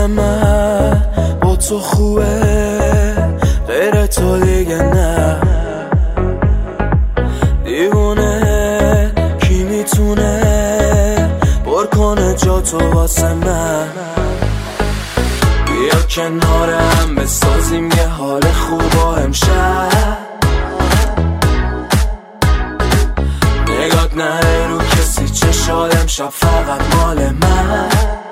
حال من با تو خوبه، غیر تو دیگه نه. دیوونه کی میتونه پر کنه جا تو واسه من؟ بیا کنارم بسازیم یه حال خوب و امشب نگات نره رو کسی چشات، امشب فقط مال من.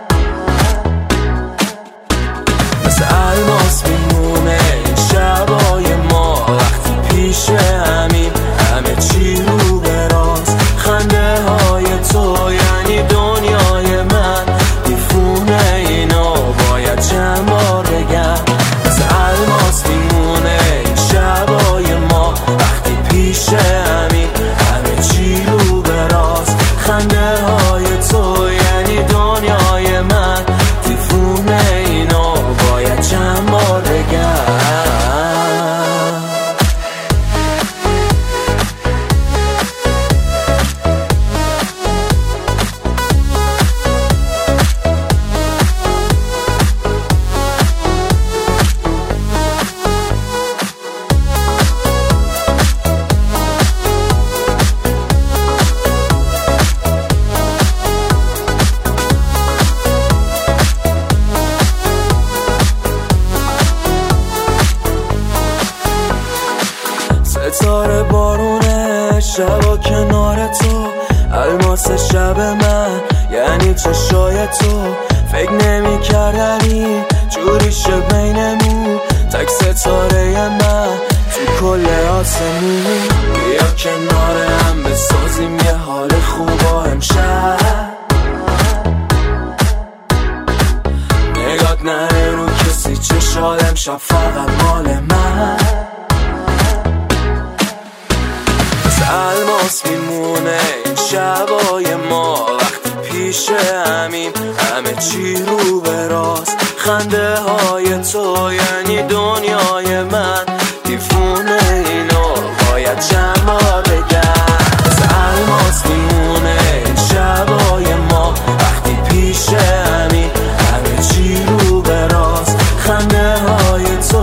مثل الماس میمونه این شبای ما، وقتی پیش همین همه چی رو به راست. خنده های تو یعنی دنیای من، دیفونه اینو باید چند بار بگم. مثل الماس میمونه این شبای ما، وقتی پیش همین همه چی رو به راست. خنده های تو یعنی دنیای من، دیفونه اینو باید چند بار بگم. ستاره بارونه شبا کنار تو، الماس شب من یعنی چشای تو. فکر نمی کردنی جوری شه بینمون، تک ستاره من تو کل آسمون. بیا کنارم بسازیم یه حال خوب و امشب نگات نره رو کسی چشات، امشب فقط مال من. الماس میمونه این شبای ما، وقتی پیش همین همه چی رو به راست. خنده های تو یعنی دنیای من، دیفونه اینو باید چند بار بگم. مثل الماس میمونه این شبای ما، وقتی پیش همین همه چی رو به راست. خنده های تو